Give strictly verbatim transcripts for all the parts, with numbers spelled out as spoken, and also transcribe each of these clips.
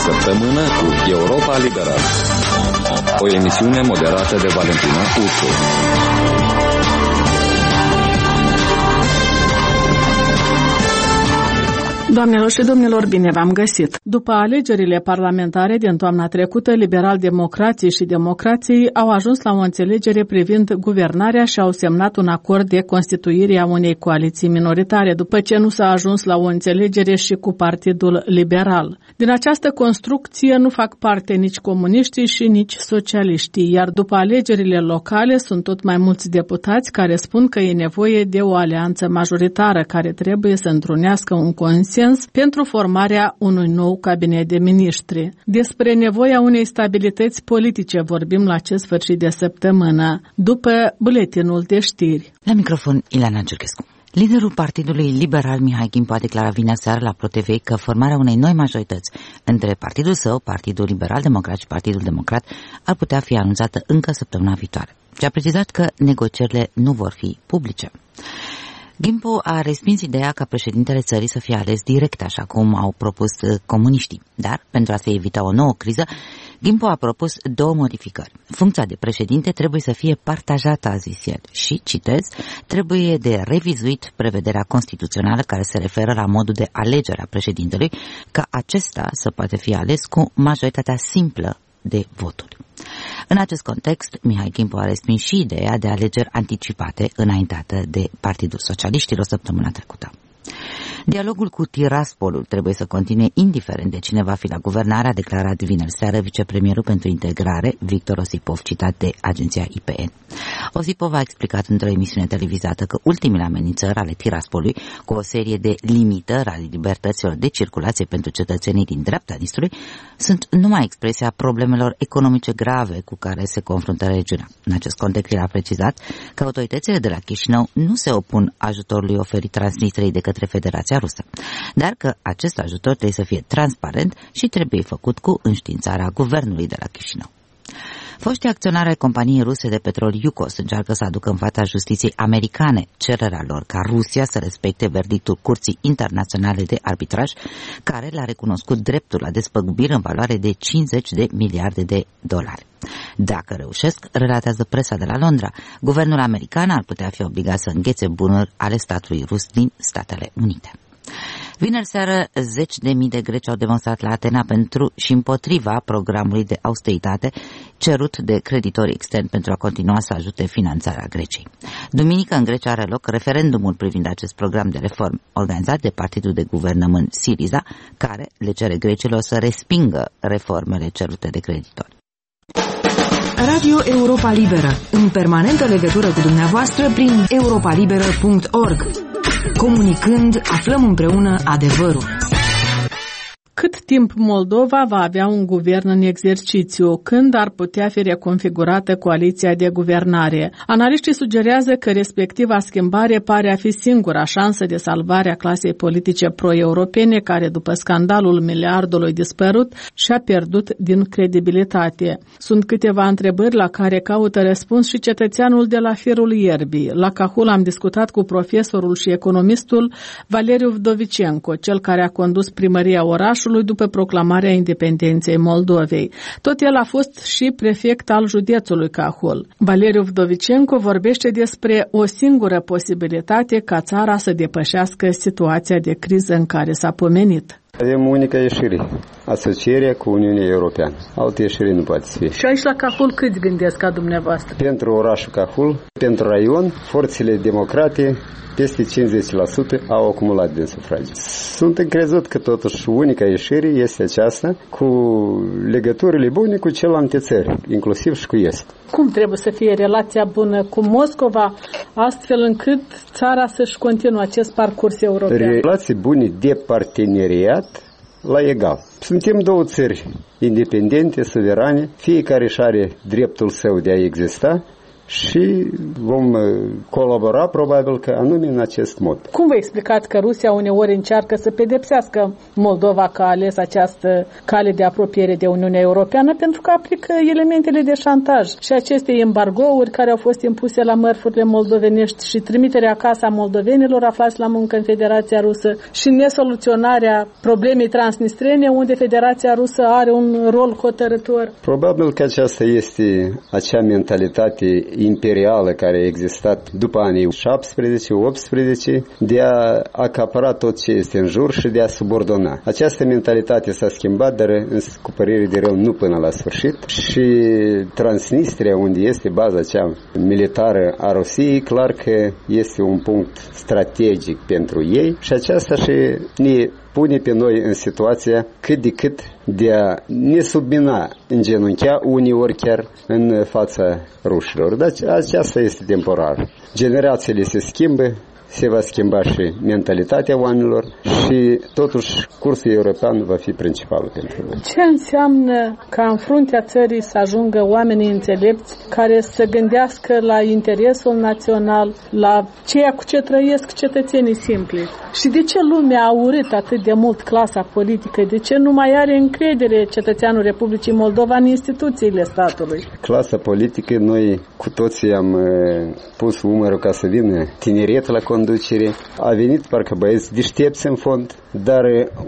săptămână cu Europa Liberală, o emisiune moderată de Valentina Ursu. Doamnelor și domnilor, bine v-am găsit! După alegerile parlamentare din toamna trecută, liberal-democrații și democrații au ajuns la o înțelegere privind guvernarea și au semnat un acord de constituire a unei coaliții minoritare, după ce nu s-a ajuns la o înțelegere și cu Partidul Liberal. Din această construcție nu fac parte nici comuniștii și nici socialiștii, iar după alegerile locale sunt tot mai mulți deputați care spun că e nevoie de o alianță majoritară care trebuie să întrunească un consens pentru formarea unui nou cabinet de miniștri. Despre nevoia unei stabilități politice vorbim la acest sfârșit de săptămână, după buletinul de știri. La microfon, Ileana Giurgescu. Liderul Partidului Liberal, Mihai Gimpo, a declarat vineri seară la ProTV că formarea unei noi majorități între partidul său, Partidul Liberal Democrat și Partidul Democrat, ar putea fi anunțată încă săptămâna viitoare. Și a precizat că negocierile nu vor fi publice. Gimpo a respins ideea ca președintele țării să fie ales direct, așa cum au propus comuniștii. Dar, pentru a se evita o nouă criză, Gimpo a propus două modificări. Funcția de președinte trebuie să fie partajată, a zis el, și, citez, trebuie de revizuit prevederea constituțională care se referă la modul de alegere a președintelui, ca acesta să poate fi ales cu majoritatea simplă de voturi. În acest context, Mihai Gimpo a respins și ideea de alegeri anticipate înaintată de Partidul Socialiștilor săptămâna trecută. Dialogul cu Tiraspolul trebuie să continue indiferent de cine va fi la guvernare, a declarat vineri seară vicepremierul pentru integrare, Victor Osipov, citat de agenția I P N. Osipov a explicat într-o emisiune televizată că ultimele amenințări ale Tiraspolului, cu o serie de limitări ale libertăților de circulație pentru cetățenii din dreapta Nistrului, sunt numai expresia problemelor economice grave cu care se confruntă regiunea. În acest context, el a precizat că autoritățile de la Chișinău nu se opun ajutorului oferit Transnistriei de către Federația Rusă, dar că acest ajutor trebuie să fie transparent și trebuie făcut cu înștiințarea guvernului de la Chișinău. Foștii acționari ai companiei ruse de petrol Yukos încearcă să aducă în fața justiției americane cererea lor ca Rusia să respecte verdictul Curții Internaționale de Arbitraj, care le-a recunoscut dreptul la despăgubiri în valoare de cincizeci de miliarde de dolari. Dacă reușesc, relatează presa de la Londra, guvernul american ar putea fi obligat să înghețe bunuri ale statului rus din Statele Unite. Vineri seară, zeci de mii de greci au demonstrat la Atena pentru și împotriva programului de austeritate cerut de creditori externi pentru a continua să ajute finanțarea Greciei. Duminică în Grecia are loc referendumul privind acest program de reforme, organizat de partidul de guvernământ Syriza, care le cere grecilor să respingă reformele cerute de creditori. Radio Europa Liberă, în permanentă legătură cu dumneavoastră prin europa liberă punct org. Comunicând, aflăm împreună adevărul. Cât timp Moldova va avea un guvern în exercițiu? Când ar putea fi reconfigurată coaliția de guvernare? Analiștii sugerează că respectiva schimbare pare a fi singura șansă de salvare a clasei politice pro-europene care, după scandalul miliardului dispărut, și-a pierdut din credibilitate. Sunt câteva întrebări la care caută răspuns și cetățeanul de la firul ierbii. La Cahul am discutat cu profesorul și economistul Valeriu Vdovicenco, cel care a condus primăria orașului după proclamarea independenței Moldovei. Tot el a fost și prefect al județului Cahul. Valeriu Vdovicenco vorbește despre o singură posibilitate ca țara să depășească situația de criză în care s-a pomenit. Avem unica ieșire, asocierea cu Uniunea Europeană. Altă ieșire nu poate fi. Și aici la Cahul câți gândesc ca dumneavoastră? Pentru orașul Cahul, pentru raion, forțele democrate peste cincizeci la sută au acumulat din sufragii. Sunt încrezut că totuși unica ieșire este aceasta cu legăturile bune cu celelalte țări, inclusiv și cu Est. Cum trebuie să fie relația bună cu Moscova, astfel încât țara să-și continue acest parcurs european? Relații bune de parteneriat la egal. Suntem două țări independente, suverane, fiecare își are dreptul său de a exista și vom colabora probabil că anume în acest mod. Cum vă explicați că Rusia uneori încearcă să pedepsească Moldova că a ales această cale de apropiere de Uniunea Europeană pentru că aplică elementele de șantaj și aceste embargouri care au fost impuse la mărfurile moldovenești și trimiterea acasă a moldovenilor aflați la muncă în Federația Rusă și nesoluționarea problemei transnistrene unde Federația Rusă are un rol hotărător? Probabil că aceasta este acea mentalitate imperială care a existat după anii șaptesprezece optsprezece de a acapara tot ce este în jur și de a subordona. Această mentalitate s-a schimbat, dar cu părere de rău nu până la sfârșit și Transnistria, unde este baza cea militară a Rusiei, clar că este un punct strategic pentru ei și aceasta și ne pune pe noi în situația cât de cât de a ne submina, îngenunchea uneori chiar în fața rușilor. Dar aceasta este temporar. Generațiile se schimbă, se va schimba și mentalitatea oamenilor și totuși cursul european va fi principalul pentru noi. Ce înseamnă ca în fruntea țării să ajungă oamenii înțelepți care să gândească la interesul național, la ceea cu ce trăiesc cetățenii simpli? Și de ce lumea a urât atât de mult clasa politică? De ce nu mai are încredere cetățeanul Republicii Moldova în instituțiile statului? Clasa politică, noi cu toții am pus umărul ca să vină tineret la conducere. A venit parcă băieți deștepți în fond, dar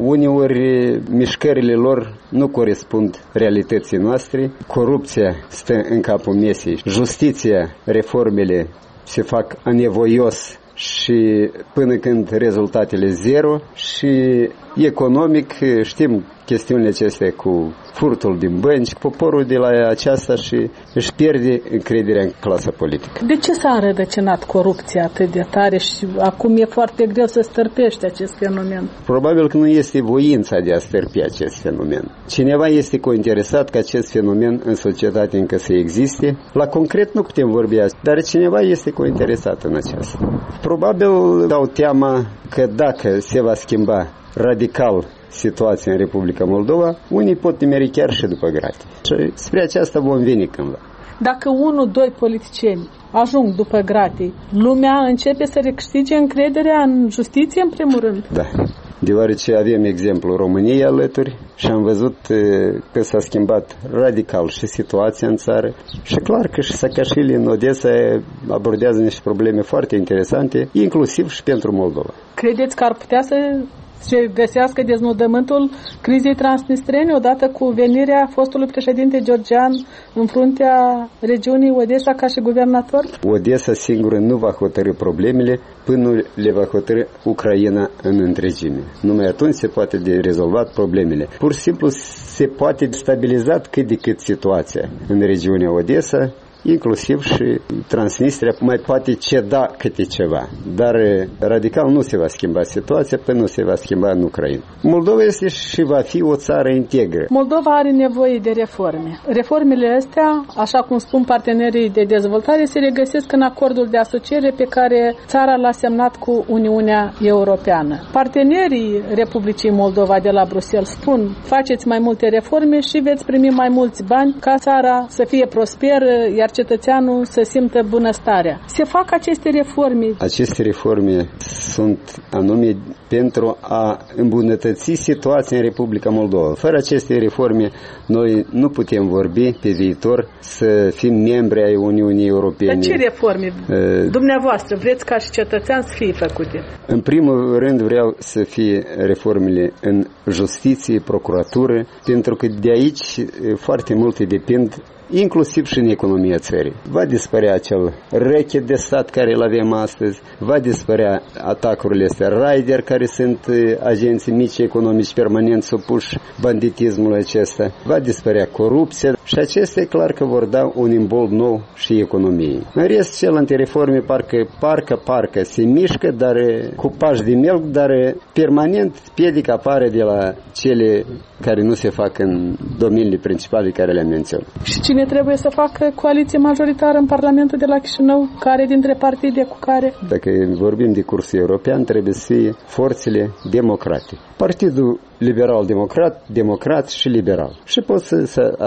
uneori mișcările lor nu corespund realității noastre. Corupția stă în capul mesei. Justiția, reformele se fac anevoios și până când rezultatele zero și economic știm chestiunile acestea cu furtul din bănci, poporul de la aceasta și își pierde încrederea în clasa politică. De ce s-a înrădăcinat corupția atât de tare și acum e foarte greu să stârpești acest fenomen? Probabil că nu este voința de a stârpi acest fenomen. Cineva este cointeresat ca acest fenomen în societate încă să existe. La concret nu putem vorbi, dar cineva este cointeresat în aceasta. Probabil dau teama că dacă se va schimba radical situația în Republica Moldova, unii pot nimeri chiar și după gratii. Și spre aceasta vom veni cândva. Dacă unul, doi politicieni ajung după gratii, lumea începe să recâștige încrederea în justiție în primul rând? Da, deoarece avem exemplul României alături și am văzut că s-a schimbat radical și situația în țară și clar că și Saakashvili în Odessa abordează niște probleme foarte interesante, inclusiv și pentru Moldova. Credeți că ar putea să se găsească deznodământul crizei transnistrene odată cu venirea fostului președinte Georgian în fruntea regiunii Odessa ca și guvernator? Odessa singură nu va hotărî problemele până le va hotărî Ucraina în întregime. Numai atunci se poate de rezolvat problemele. Pur și simplu se poate stabiliza cât de cât situația în regiunea Odessa, inclusiv și Transnistria mai poate ceda câte ceva. Dar radical nu se va schimba situația până nu se va schimba în Ucraina. Moldova este și va fi o țară integră. Moldova are nevoie de reforme. Reformele astea, așa cum spun partenerii de dezvoltare, se regăsesc în acordul de asociere pe care țara l-a semnat cu Uniunea Europeană. Partenerii Republicii Moldova de la Bruxelles spun: faceți mai multe reforme și veți primi mai mulți bani ca țara să fie prosperă, iar cetățeanul să simtă bunăstarea. Se fac aceste reforme? Aceste reforme sunt anume pentru a îmbunătăți situația în Republica Moldova. Fără aceste reforme, noi nu putem vorbi pe viitor să fim membri ai Uniunii Europene. Dar ce reforme uh, dumneavoastră vreți ca și cetățean să fie făcute? În primul rând vreau să fie reformele în justiție, procuratură, pentru că de aici foarte multe depind, inclusiv și în economia țării. Va dispărea acel rechet de stat care îl avem astăzi, va dispărea atacurile astea raider, care sunt agenții mici economici permanent supuși banditismul acesta, va dispărea corupția și acestea clar că vor da un imbold nou și economiei. În rest, celelalte reforme parcă, parcă, parcă se mișcă, dar cu pași de melc, dar permanent piedică apare de la cele care nu se fac în domeniile principale care le-am menționat. Și cine trebuie să facă coaliție majoritară în Parlamentul de la Chișinău? Care dintre partide cu care? Dacă vorbim de cursul european, trebuie să fie forțele democrate. Partidul liberal-democrat, democrat și liberal. Și pot să, să asociez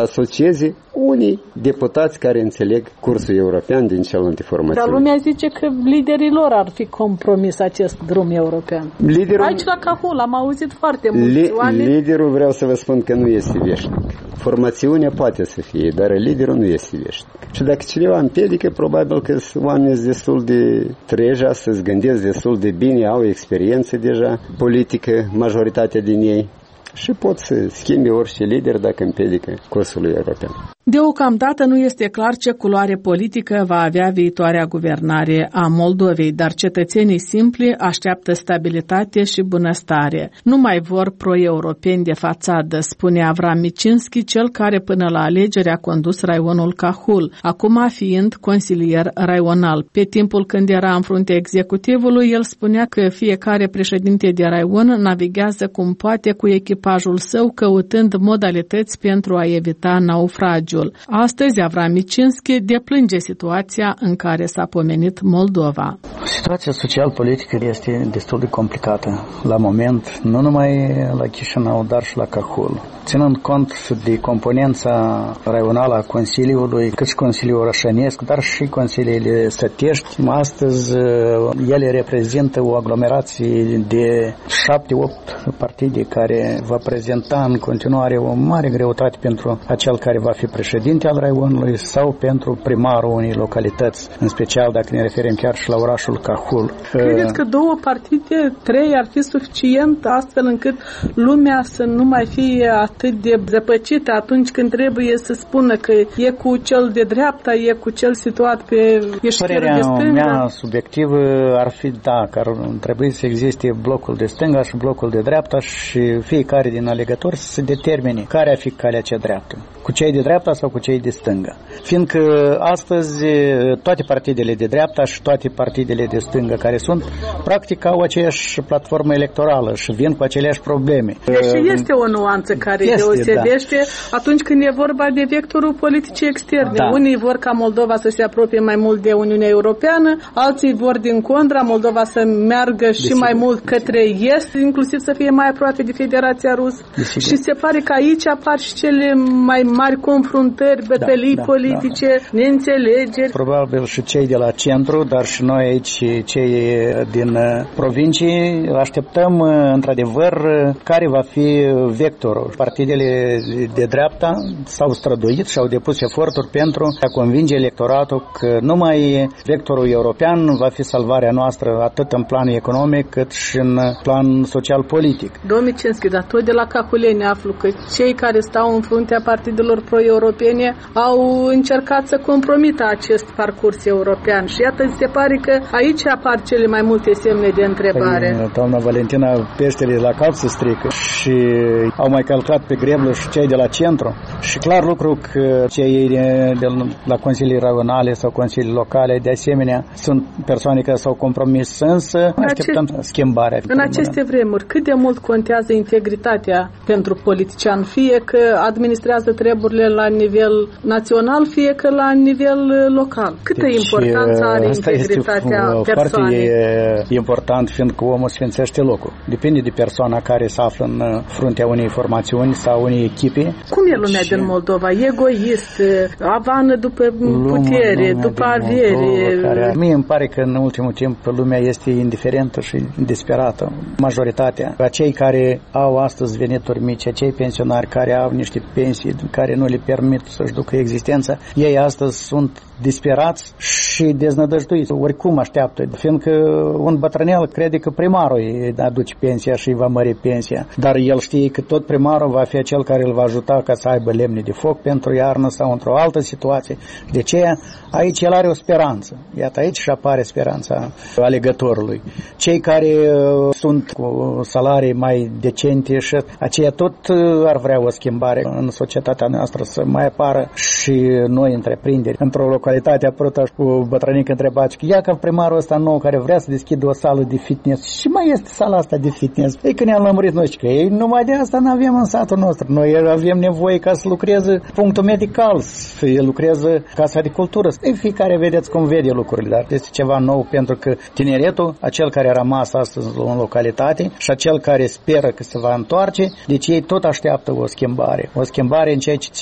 angajeze unii deputați care înțeleg cursul european din celelalte formațiuni. Dar lumea zice că liderii lor ar fi compromis acest drum european. Liderul, Aici la Cahul am auzit foarte mulți li, oameni. Liderul, vreau să vă spun că nu este veșnic. Formațiunea poate să fie, dar liderul nu este veșnic. Și dacă cineva împiedică, probabil că sunt oameni destul de treji, să-ți gândesc destul de bine, au experiență deja politică, majoritatea din ei, și pot să schimbe orice lider dacă împiedică cursul european. Deocamdată nu este clar ce culoare politică va avea viitoarea guvernare a Moldovei, dar cetățenii simpli așteaptă stabilitate și bunăstare. Nu mai vor pro-europeni de fațadă, spune Avram Micinski, cel care până la alegeri a condus raionul Cahul, acum fiind consilier raional. Pe timpul când era în fruntea executivului, el spunea că fiecare președinte de raion navighează cum poate cu echipajul său, căutând modalități pentru a evita naufragiul. Astăzi, Avram Micinski deplânge situația în care s-a pomenit Moldova. Situația social-politică este destul de complicată la moment, nu numai la Chișinău, dar și la Cahul. Ținând cont de componența raională a Consiliului, cât și Consiliul Orășănesc, dar și Consiliile Sătești, astăzi ele reprezintă o aglomerație de șapte opt partide care va prezenta în continuare o mare greutate pentru acel care va fi președinte al raionului sau pentru primarul unei localități, în special dacă ne referim chiar și la orașul Cahul. Credeți că două partide, trei ar fi suficient astfel încât lumea să nu mai fie atât de zăpăcită atunci când trebuie să spună că e cu cel de dreapta, e cu cel situat pe eșcherul de stânga? Părerea mea subiectivă ar fi da, că ar trebui să existe blocul de stânga și blocul de dreapta și fiecare din alegători să se determine care ar fi calea cea dreaptă. Cu cei de dreapta sau cu cei de stânga. Fiindcă astăzi toate partidele de dreapta și toate partidele de stânga care sunt, practic au aceeași platformă electorală și vin cu aceleași probleme. Deci este o nuanță care este, deosebește da. Atunci când e vorba de vectorul politicii externe. Da. Unii vor ca Moldova să se apropie mai mult de Uniunea Europeană, alții vor din contra Moldova să meargă și Desigur. mai mult către est, inclusiv să fie mai aproape de Federația Rusă. Desigur. Și se pare că aici apar și cele mai mari confruntări, bătălii da, da, politice, da, da. neînțelegeri. Probabil și cei de la centru, dar și noi aici, cei din provincii, așteptăm într-adevăr care va fi vectorul. Partidele de dreapta s-au străduit și au depus eforturi pentru a convinge electoratul că numai vectorul european va fi salvarea noastră atât în plan economic cât și în plan social-politic. Domnul Micinski, dar tot de la Cahuleni aflu că cei care stau în fruntea partidelor pro-europene au încercat să compromită acest parcurs european și iată, se pare că aici apar cele mai multe semne de întrebare. Păi, doamna Valentina, peștele la cap se strică și au mai calcat pe greblă și cei de la centru și clar lucru că cei de la consilii raionale sau consilii locale de asemenea sunt persoane care s-au compromis, însă în așteptăm acest, schimbarea. În aceste vremuri, cât de mult contează integritatea pentru politician, fie că administrează treburile la nivel național, fie că la nivel local? Câtă deci, importanță are integritatea persoanei? Foarte important, fiindcă omul sfințește locul. Depinde de persoana care se află în fruntea unei formațiuni sau unei echipe. Cum e lumea și... din Moldova? Egoist, avană după putere, lumea după avere? Care... Mie îmi pare că în ultimul timp lumea este indiferentă și disperată. Majoritatea. Acei care au astăzi venituri mici, acei pensionari care au niște pensii care nu le permit să-și ducă existența, ei astăzi sunt disperați și deznădăjduiți. Oricum așteaptă, fiindcă un bătrânel crede că primarul îi aduce pensia și îi va mări pensia, dar el știe că tot primarul va fi acel care îl va ajuta ca să aibă lemne de foc pentru iarnă sau într-o altă situație. De aceea, aici el are o speranță. Iată, aici și apare speranța alegătorului. Cei care uh, sunt cu salarii mai decente și aceia tot uh, ar vrea o schimbare în societatea noastră, să mai apară și noi întreprinderi. Într-o localitate apărută cu bătrânică întrebați că ia că primarul ăsta nou care vrea să deschidă o sală de fitness. Și mai este sala asta de fitness? Ei, când ne-am lămurit noi că ei numai de asta nu avem în satul nostru. Noi avem nevoie ca să lucreze punctul medical, să lucreze casa de cultură. Ei, fiecare vedeți cum vede lucrurile, dar este ceva nou pentru că tineretul, acel care a rămas astăzi în localitate și acel care speră că se va întoarce, deci ei tot așteaptă o schimbare. O schimbare în ceea ce ține anume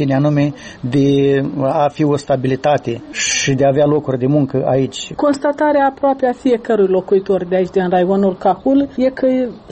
economie, de a fi o stabilitate și de a avea locuri de muncă aici. Constatarea aproape a fiecărui locuitor de aici, din raionul Cahul, e că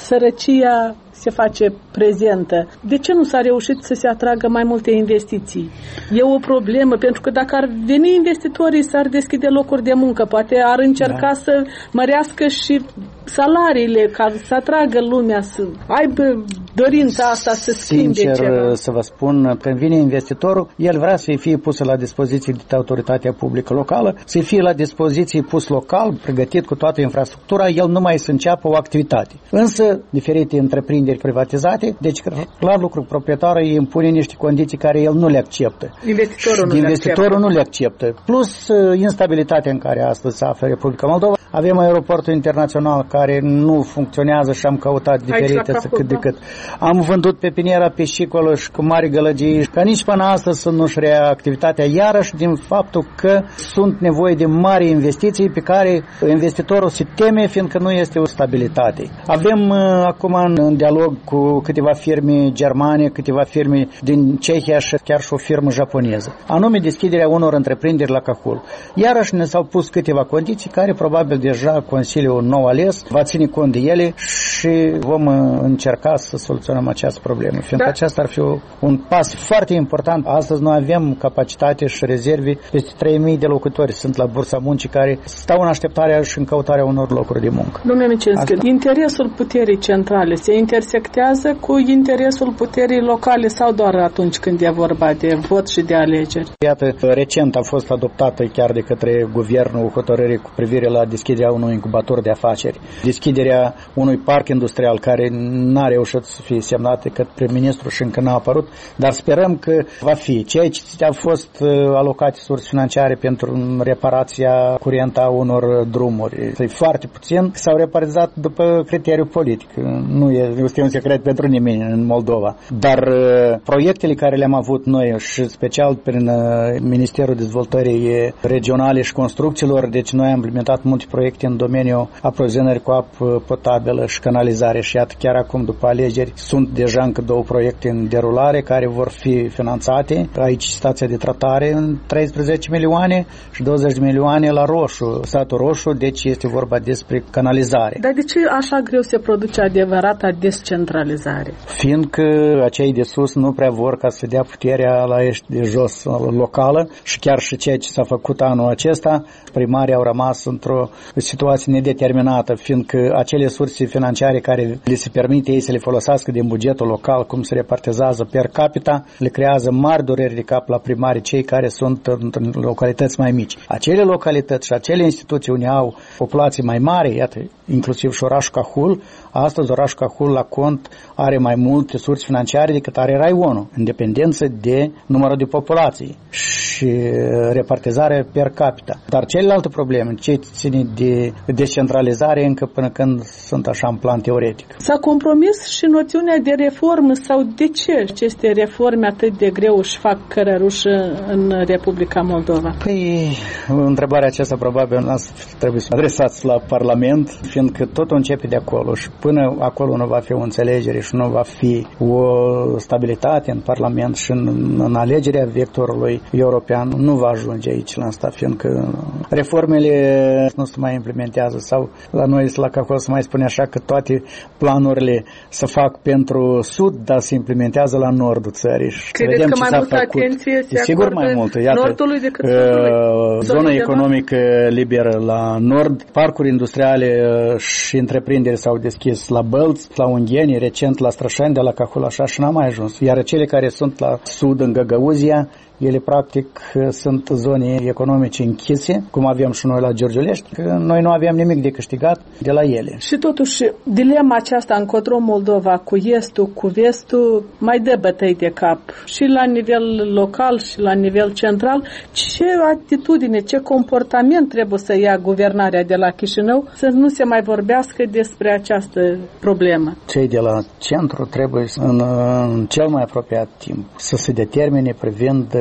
sărăcia se face prezentă. De ce nu s-a reușit să se atragă mai multe investiții? E o problemă, pentru că dacă ar veni investitorii, s-ar deschide locuri de muncă, poate ar încerca da. să mărească și salariile, ca să atragă lumea, să aibă dorința asta să schimbe Sincer, ceva. să vă spun, când vine investitorul, el vrea să-i fie pus la dispoziție de autoritatea publică locală, să-i fie la dispoziție pus local, pregătit cu toată infrastructura, el numai să înceapă o activitate. Însă, diferite întreprinderi privatizate, deci clar lucru, proprietarul îi impune niște condiții care el nu le acceptă. Investitorul nu, investitorul le, acceptă. nu le acceptă. Plus instabilitatea în care astăzi se află Republica Moldova. Avem aeroportul internațional care nu funcționează și am căutat diferite cât de cât. Am vândut pepiniera piscicolă și cu mari gălăgii, ca nici până astăzi să nu-și rea activitatea, iarăși din faptul că sunt nevoie de mari investiții pe care investitorul se teme, fiindcă nu este o stabilitate. Avem uh, acum în dialog cu câteva firme germane, câteva firme din Cehia și chiar și o firmă japoneză, anume deschiderea unor întreprinderi la Cahul. Iarăși ne s-au pus câteva condiții care probabil deja Consiliul nou ales va ține cont de ele și vom încerca să soluționăm această problemă, fiindcă da. aceasta ar fi un pas foarte important. Astăzi noi avem capacitate și rezerve, peste trei mii de locutori sunt la Bursa Muncii care stau în așteptarea și în căutarea unor locuri de muncă. Domnule Micenscu, interesul puterii centrale se intersectează cu interesul puterii locale sau doar atunci când e vorba de vot și de alegeri? Iată, recent a fost adoptată chiar de către guvernul hotărâre cu privire la deschiderea unui incubator de afaceri, deschiderea unui parc industrial care n-a reușit să fie semnat de către prim-ministru și încă n-a apărut, dar sperăm că va fi. Ceea ce au fost alocate surse financiare pentru reparația curentă a unor drumuri, e foarte puțin, s-au reparizat după criteriu politic. Nu este un secret pentru nimeni în Moldova. Dar proiectele care le-am avut noi și special prin Ministerul Dezvoltării Regionale și Construcțiilor, deci noi am implementat multe proiecte în domeniul aprovizionării cu apă potabilă și canalizare și iată chiar acum după alegeri sunt deja încă două proiecte în derulare care vor fi finanțate. Aici stația de tratare în treisprezece milioane și douăzeci de milioane la Roșu, satul Roșu, deci este vorba despre canalizare. Dar de ce așa greu se produce adevărata descentralizare? Fiindcă acei de sus nu prea vor ca să dea puterea la ești de jos locală și chiar și ceea ce s-a făcut anul acesta, primarii au rămas într-o situație nedeterminată, fiindcă acele surse financiare care le se permite ei să le folosească din bugetul local, cum se repartizează per capita, le creează mari dureri de cap la primarii, cei care sunt în localități mai mici. Acele localități și acele instituții unde au populații mai mari, iată, inclusiv și orașul Cahul, astăzi orașul Cahul la cont are mai multe surse financiare decât are raionul, în dependență de numărul de populații și repartizarea per capita. Dar celelalte probleme, ce ține de descentralizare încă până când sunt așa în plan teoretic. S-a compromis și noțiunea de reformă sau de ce aceste reforme atât de greu își fac cărărușă în Republica Moldova? Păi, întrebarea aceasta probabil trebuie să adresați la Parlament, fiindcă totul începe de acolo și până acolo nu va fi o înțelegere și nu va fi o stabilitate în Parlament și în, în alegerea vectorului european, nu va ajunge aici la asta, fiindcă reformele nu se mai implementează sau la noi la Cahul se mai spune așa că toate planurile se fac pentru sud, dar se implementează la nordul țării. Credeți că mai multă atenție se sigur acordă mai multă. Iată, nordului decât sudului? Zona economică liberă la nord, parcuri industriale și întreprinderi s-au deschis la Bălți, la Ungheni, recent la Strășani, de la Cahul așa și n-a mai ajuns. Iar cele care sunt la sud, în Găgăuzia, ele practic sunt zone economice închise, cum avem și noi la Giurgiulești, că noi nu aveam nimic de câștigat de la ele. Și totuși, dilema aceasta încotro Moldova cu estul, cu vestul, mai dă bătăi de cap și la nivel local și la nivel central. Ce atitudine, ce comportament trebuie să ia guvernarea de la Chișinău să nu se mai vorbească despre această problemă? Cei de la centru trebuie în, în cel mai apropiat timp să se determine privind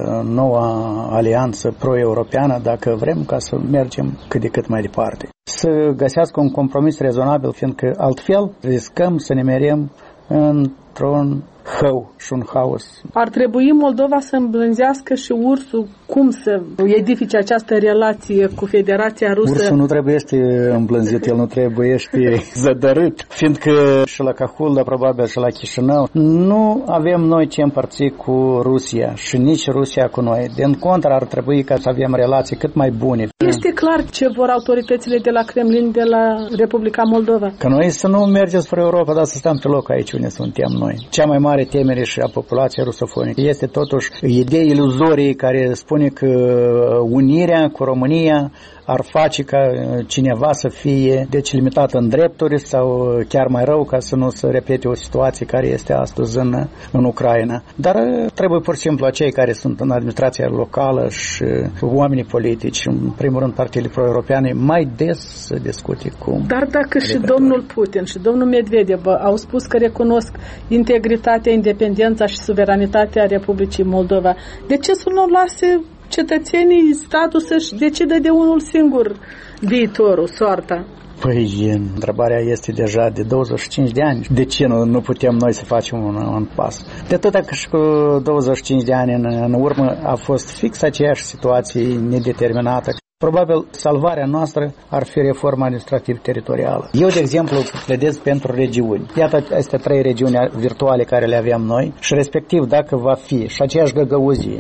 noua alianță pro-europeană dacă vrem ca să mergem cât de cât mai departe. Să găsească un compromis rezonabil, fiindcă altfel riscăm să ne merem în într-un hău și un haos. Ar trebui Moldova să îmblânzească și ursul cum să edifice această relație cu Federația Rusă? Ursul nu trebuie să îmblânzit, el nu trebuie să zădărât, fiindcă și la Cahulda, probabil și la Chișinău, nu avem noi ce împărți cu Rusia și nici Rusia cu noi. Din contră, ar trebui ca să avem relații cât mai bune. Este clar ce vor autoritățile de la Kremlin, de la Republica Moldova? Că noi să nu mergem spre Europa, dar să stăm pe loc aici unde suntem noi. Cea mai mare temere și a populației rusofonice este totuși idei iluzorii care spune că unirea cu România ar face ca cineva să fie deci limitat în drepturi sau chiar mai rău, ca să nu se repete o situație care este astăzi în, în Ucraina. Dar trebuie pur și simplu cei care sunt în administrația locală și oamenii politici, în primul rând partiile pro-europeane, mai des să discute cum. Dar dacă și domnul Putin și domnul Medvedev au spus că recunosc integritatea, independența și suveranitatea Republicii Moldova, de ce să nu lase cetățenii statul să-și decidă de unul singur viitorul, soarta? Păi, întrebarea este deja de douăzeci și cinci de ani. De ce nu, nu putem noi să facem un, un pas? De atâta că și cu douăzeci și cinci de ani în, în urmă a fost fix aceeași situație nedeterminată. Probabil salvarea noastră ar fi reforma administrativ-teritorială. Eu, de exemplu, pledez pentru regiuni. Iată, aceste trei regiuni virtuale care le avem noi și respectiv dacă va fi și aceeași găgăuzie,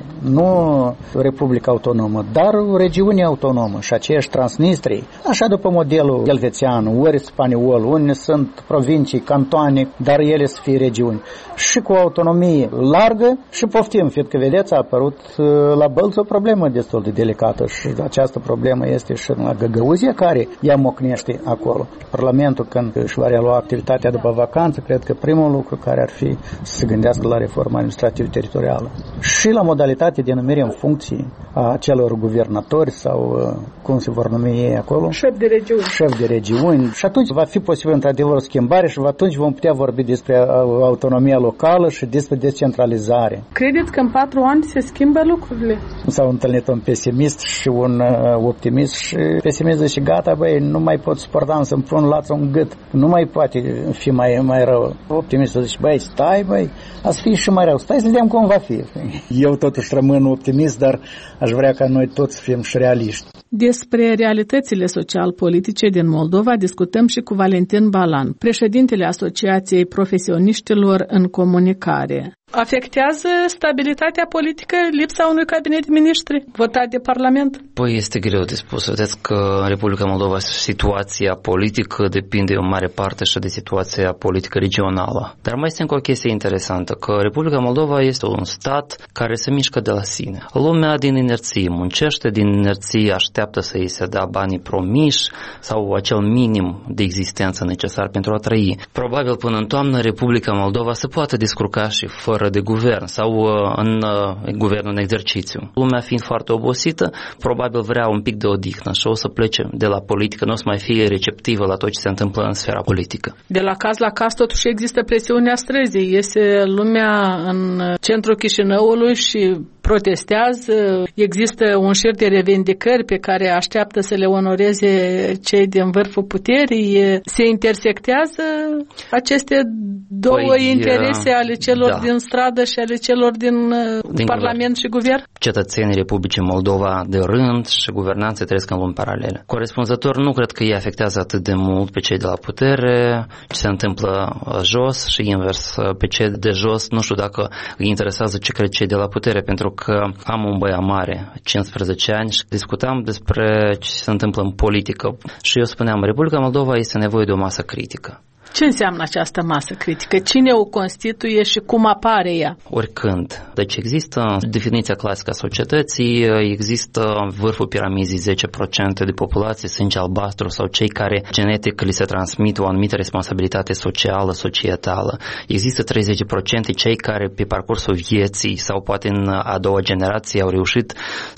nu Republica Autonomă, dar regiune autonomă și aceeași Transnistrie, așa după modelul elvețian, ori spaniol, unde sunt provincii, cantoane, dar ele să fie regiuni. Și cu autonomie largă și poftim, fiindcă, vedeți, a apărut la Bălți o problemă destul de delicată și această problema este și la Găgăuzia, care ea mocnește acolo. Parlamentul, când își va relua activitatea după vacanță, cred că primul lucru care ar fi să se gândească la reforma administrativ-teritorială și la modalitatea de numire în funcție a celor guvernatori sau cum se vor numi ei acolo? Șef de regiuni. Șef de regiuni. Și atunci va fi posibil într-adevăr o schimbare și atunci vom putea vorbi despre autonomia locală și despre descentralizare. Credeți că în patru ani se schimbă lucrurile? S-au întâlnit un pesimist și un optimist și pesimist și gata, băi, nu mai pot suporta să-mi pun lață în gât. Nu mai poate fi mai, mai rău. Optimistul zice, băi, stai, băi, ați fi și mai rău. Stai să vedem cum va fi. Eu totuși rămân optimist, dar aș vrea ca noi toți să fim și realiști. Despre realitățile social-politice din Moldova discutăm și cu Valentin Balan, președintele Asociației Profesioniștilor în Comunicare. Afectează stabilitatea politică lipsa unui cabinet de miniștri votat de Parlament? Păi este greu de spus. Vedeți că în Republica Moldova situația politică depinde în mare parte și de situația politică regională. Dar mai este încă o chestie interesantă, că Republica Moldova este un stat care se mișcă de la sine. Lumea din inerție muncește, din inerție așteaptă să îi se dea banii promiși sau acel minim de existență necesar pentru a trăi. Probabil până în toamnă Republica Moldova se poate descurca și fără de guvern sau în uh, guvernul în exercițiu. Lumea fiind foarte obosită, probabil vrea un pic de odihnă și o să plece de la politică, nu o să mai fie receptivă la tot ce se întâmplă în sfera politică. De la caz la caz totuși există presiunea străzii. Iese lumea în centrul Chișinăului și protestează, există un șir de revendicări pe care așteaptă să le onoreze cei din vârful puterii. Se intersectează aceste două păi, interese ale celor da. din stradă și ale celor din, din Parlament guvern. și Guvern? Cetățenii Republicii Moldova de rând și guvernanții trăiesc în lumi paralele. Corespunzător, nu cred că ei afectează atât de mult pe cei de la putere, ce se întâmplă jos și invers. Pe cei de jos, nu știu dacă îi interesează ce cred cei de la putere, pentru că am un băiat mare, cincisprezece ani, și discutam despre ce se întâmplă în politică. Și eu spuneam, Republica Moldova este nevoie de o masă critică. Ce înseamnă această masă critică? Cine o constituie și cum apare ea? Oricând. Deci există definiția clasică a societății, există vârful piramizii zece la sută de populație, sânge albastru sau cei care genetic li se transmit o anumită responsabilitate socială, societală. Există treizeci la sută cei care pe parcursul vieții sau poate în a doua generație au reușit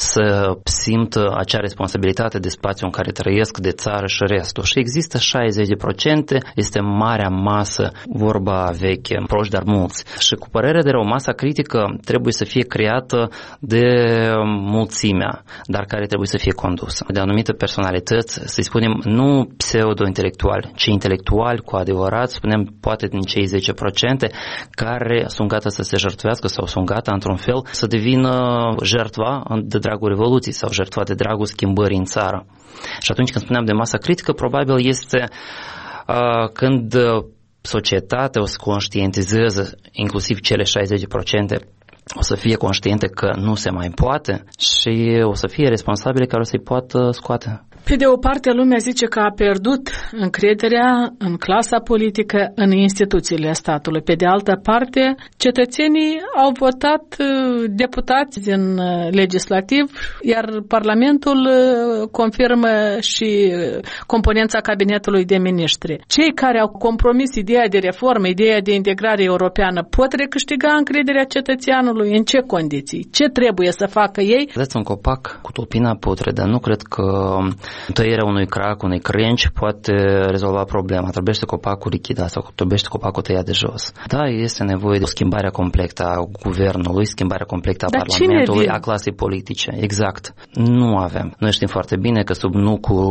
să simtă acea responsabilitate de spațiu în care trăiesc, de țară și restul. Și există șaizeci la sută, este marea masă, vorba veche, proști dar mulți. Și cu părere de rău, masa critică trebuie să fie creată de mulțimea, dar care trebuie să fie condusă de anumite personalități, să-i spunem, nu pseudo-intelectuali, ci intelectuali cu adevărat, spunem, poate din cei zece la sută care sunt gata să se jertfească sau sunt gata, într-un fel, să devină jertva de dragul Revoluției sau jertva de dragul schimbării în țară. Și atunci când spuneam de masa critică, probabil este uh, când societatea o să conștientizeze, inclusiv cele șaizeci la sută, o să fie conștiente că nu se mai poate și o să fie responsabile care o să-i poată scoate. Pe de o parte, lumea zice că a pierdut încrederea în clasa politică, în instituțiile statului. Pe de altă parte, cetățenii au votat deputați din legislativ, iar Parlamentul confirmă și componența cabinetului de miniștri. Cei care au compromis ideea de reformă, ideea de integrare europeană, pot recâștiga încrederea cetățeanului? În ce condiții? Ce trebuie să facă ei? Vedeți un copac cu tulpina putredă. Nu cred că tăierea unui crac, unei crânci poate rezolva problema. Trebuiește copacul lichidat sau trebuiește copacul tăiat de jos. Da, este nevoie de o schimbare completă a guvernului, schimbarea completă a Dar Parlamentului, a clasei politice. Exact. Nu avem. Noi știm foarte bine că sub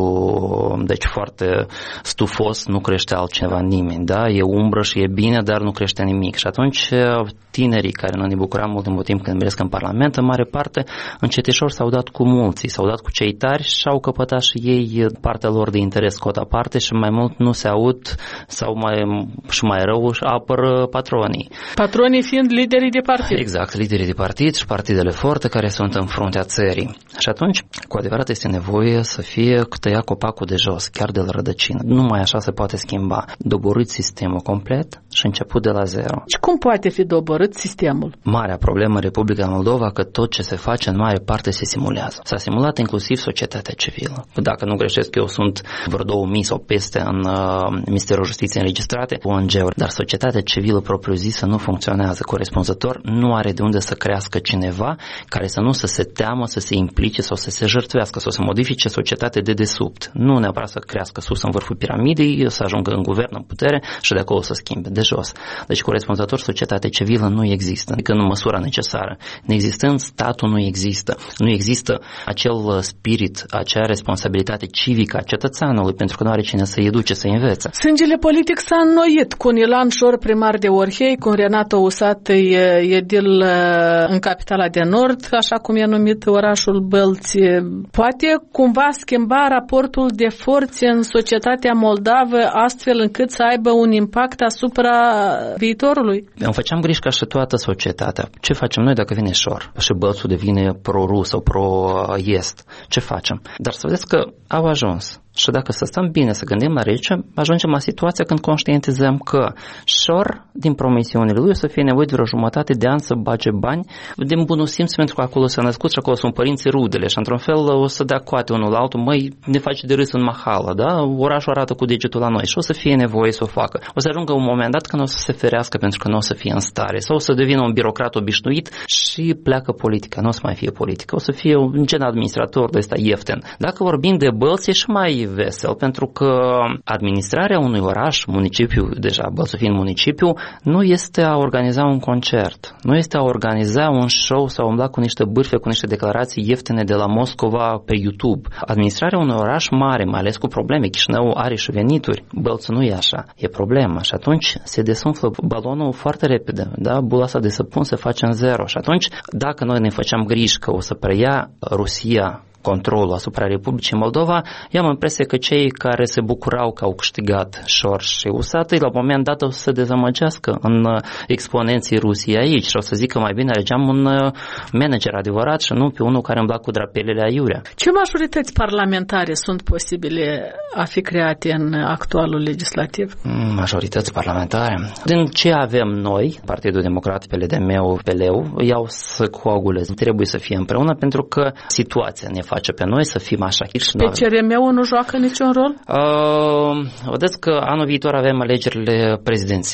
nucul, deci foarte stufos, nu crește altcineva, nimeni. Da? E umbră și e bine, dar nu crește nimic. Și atunci tinerii care noi ne bucuram mult în timp când meresc în Parlament, în mare parte, încetișor s-au dat cu mulții, s-au dat cu cei tari și au căpătat și ei partea lor de interes scot aparte și mai mult nu se aud sau mai, și mai rău și apără patronii. Patronii fiind liderii de partid. Exact, liderii de partid și partidele forte care sunt în fruntea țării. Și atunci, cu adevărat, este nevoie să fie tăiat copacul de jos, chiar de la rădăcină. Numai așa se poate schimba. Doborât sistemul complet și început de la zero. Și cum poate fi doborât sistemul? Marea problemă în Republica Moldova că tot ce se face în mare parte se simulează. S-a simulat inclusiv societatea civilă. Dacă nu greșesc, eu sunt vreo două mii sau peste în uh, Ministerul Justiției înregistrate, O N G-uri, dar societatea civilă propriu-zisă nu funcționează corespunzător, nu are de unde să crească cineva care să nu să se teamă, să se implice sau să se jertfească sau să modifice societatea de desubt. Nu neapărat să crească sus în vârful piramidei, să ajungă în guvern, în putere și de acolo să schimbe, de jos. Deci corespunzător societatea civilă nu există, adică în măsura necesară. Neexistând, statul nu există. Nu există acel spirit, acea responsabilitate civică a cetățeanului, pentru că nu are cine să-i educe, să-i învețe. Sângele politic s-a înnoit cu Ilan Șor, primar de Orhei, cu Renato Usat, edil în capitala de nord, așa cum e numit orașul Bălți. Poate cumva schimba raportul de forțe în societatea moldavă astfel încât să aibă un impact asupra viitorului? Îmi făceam griji ca și toată societatea. Ce facem noi dacă vine Șor și Bălțul devine pro-rus sau pro-est? Ce facem? Dar să vedeți că au ajuns. Și dacă să stăm bine, să gândim la rece, ajungem la situația când conștientizăm că Șor, din promisiunile lui, o să fie nevoie de vreo jumătate de an să bage bani din bunul simț, pentru că acolo s-a născut și acolo sunt părinții rudele și într-un fel o să dea coate unul la altul, măi, ne face de râs în mahală, da? Orașul arată cu degetul la noi și o să fie nevoie să o facă. O să ajungă un moment dat când o să se ferească pentru că nu o să fie în stare sau o să devină un birocrat obișnuit și pleacă politica, nu o să mai fie politică, o să fie un gen administrator de ăsta ieftin. Dacă vorbim de Bălți, e și mai vesel, pentru că administrarea unui oraș, municipiu, deja Bălți fiind municipiu, nu este a organiza un concert, nu este a organiza un show sau umbla cu niște bârfe, cu niște declarații ieftine de la Moscova pe YouTube. Administrarea unui oraș mare, mai ales cu probleme, Chișinău are și venituri, Bălți nu e așa, e problema și atunci se desumflă balonul foarte repede, da? Bula asta de săpun se face în zero și atunci dacă noi ne făceam griji că o să preia Rusia controlul asupra Republicii Moldova, eu am impresia că cei care se bucurau că au câștigat Șor și Usat, la un moment dat o să se dezamăgească în exponenții Rusiei aici și o să zică mai bine alegeam un manager adevărat și nu pe unul care îmbla cu drapelele aiurea. Ce majorități parlamentare sunt posibile a fi create în actualul legislativ? Majorități parlamentare? Din ce avem noi, Partidul Democrat, P L D M-ul, P L-ul, iau să coaguleze. Trebuie să fie împreună pentru că situația ne face pe noi să fim așa. Pe C R M-ul nu joacă niciun rol? Uh, vedeți că anul viitor avem alegerile prezidențiale.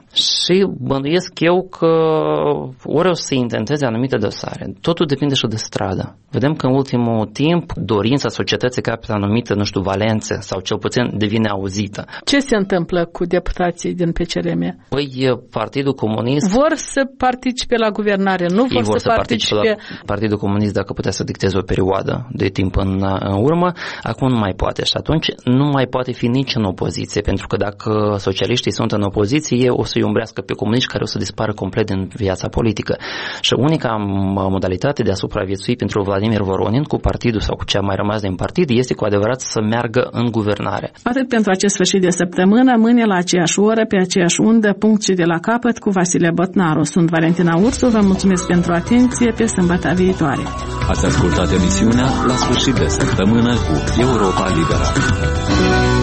Și bănuiesc eu că ori o să se intenteze anumite dosare. Totul depinde și de stradă. Vedem că în ultimul timp dorința societății capătă anumită, nu știu, valențe sau cel puțin devine auzită. Ce se întâmplă cu deputații din P C R M? Păi Partidul Comunist... Vor să participe la guvernare, nu vor, vor să, să participe... participe la Partidul Comunist dacă putea să dicteze o perioadă de timp în, în urmă, acum nu mai poate și atunci nu mai poate fi nici în opoziție, pentru că dacă socialiștii sunt în opoziție, o să-i umbrească pe comuniști care o să dispară complet din viața politică. Și unica modalitate de a supraviețui pentru Vladimir Voronin cu partidul sau cu ce a mai rămas din partid este cu adevărat să meargă în guvernare. Atât pentru acest sfârșit de săptămână, mâine la aceeași oră, pe aceeași undă, punct și de la capăt cu Vasile Botnaru. Sunt Valentina Ursu, vă mulțumesc pentru atenție, pe sâmbătă viitoare. Ați ascultat emisiunea La sfârșit de săptămână cu Europa Liberă.